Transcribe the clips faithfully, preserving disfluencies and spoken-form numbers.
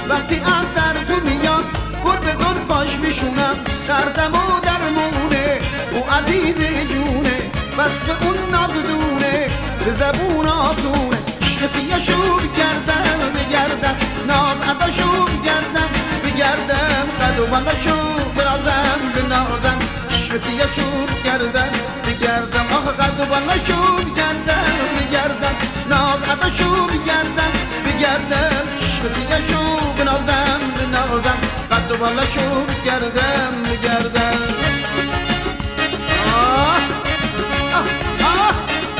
وقتی از در تو میاد گل به زلفاش میشونم دردم و درمونه او عزیز جونه وصف اون نازدونه به زبون آسونه عشق سیه‌شو بگردم بگردم ناز عداشو بگردم بگردم قد و بالاشو برازم بنازم عشق سیه‌شو بگردم بگردم آخ قد و بالاشو بگردم بگردم ناز عداشو بگردم بگردم عشق سیه‌شو بنازم بنازم قد و بالاشو بگردم بگردم آه آه آه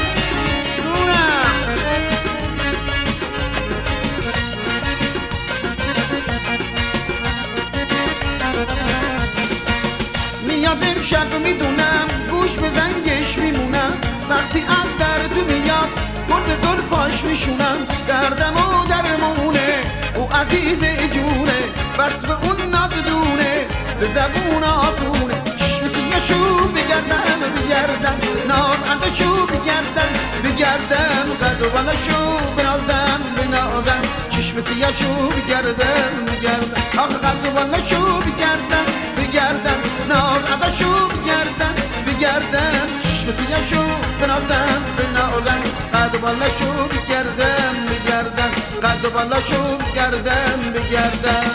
میاد امشب میدونم گوش به زنگش میمونم وقتی از در تو میاد گل به زلفاش میشونم دردم و درمونه او عزیز جونه وصف اون نازدونه به زبون آسونه چشم سیه‌شو بگردم بگردم ناز عداشو بگردم بگردم قد و بالاشو بنازم بنازم چشم سیه‌شو بگردم بگردم آخ قد و بالاشو بگردم بگردم ناز عداشو بگردم بگردم چشم سیه‌شو بنازم بنازم قد و بالاشو بگردم بگردم قد و بالاشو بگردم بگردم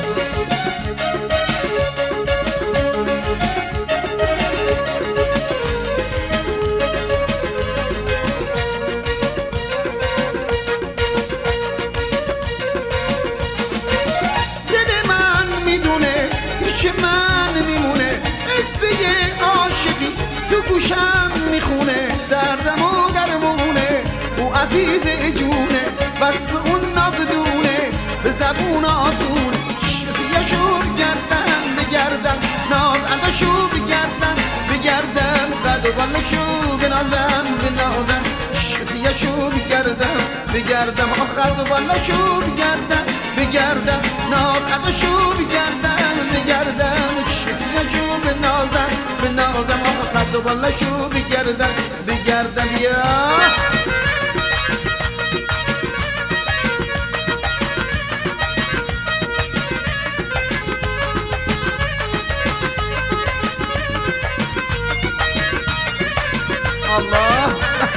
من میمونه قصه عاشقی تو گوشم میخونه دردم و درمونه او عزیز جونه وصف اون نازدونه به زبون آسونه سیه‌شو بگردم بگردم ناز عداشو بگردم بگردم قد و بالاشو بنازم بنازم سیه‌شو بگردم بگردم آخ قد و بالاشو بگردم بگردم ناز عداشو بگردم بگردم سیه‌شو بنازم بنازم آخ قد و بالاشو بگردم بگردم یا الله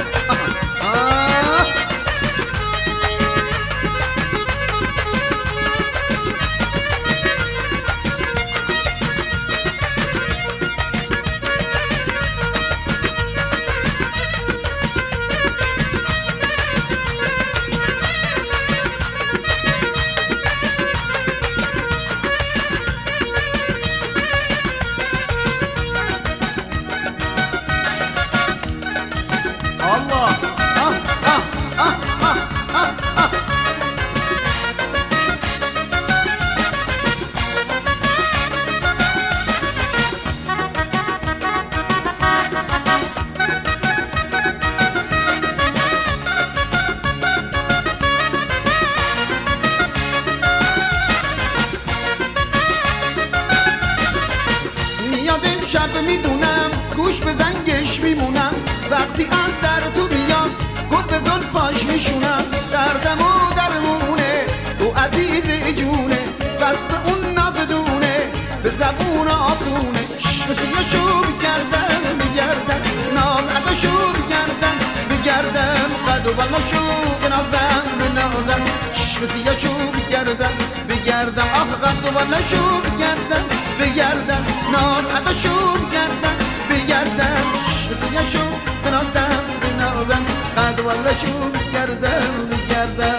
شب میدونم گوش به زنگش میمونم وقتی از در تو میاد گل به زلفاش میشونم دردم و درمونه او عزیز جونه وصف اون نازدونه به زبون آسونه چشم سیه‌شو بگردم بگردم ناز عداشو بگردم بگردم قد و بالاشو بنازم بنازم چشم سیه‌شو بگردم بگردم آخ قد و بالاشو بگردم بگردم ناز عداشو بگردم بگردم سیه‌شو بنازم بنازم قد و بالاشو بگردم بگردم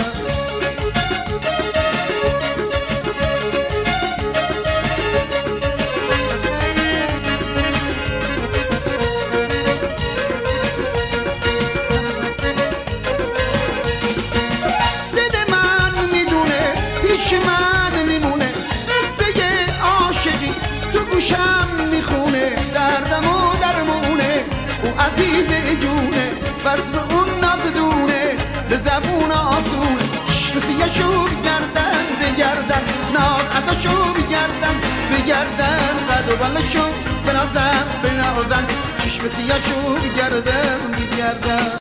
دل من میدونه پیش من میمونه قصه عاشقی تو گوشم میخونه دردم و درمونه او عزیز جونه وصف اون نازدونه به زبون آسونه چشم سیه‌شو بگردم بگردم ناز عداشو بگردم بگردم قد و بالاشو بنازم بنازم چشم سیه‌شو بگردم بگردم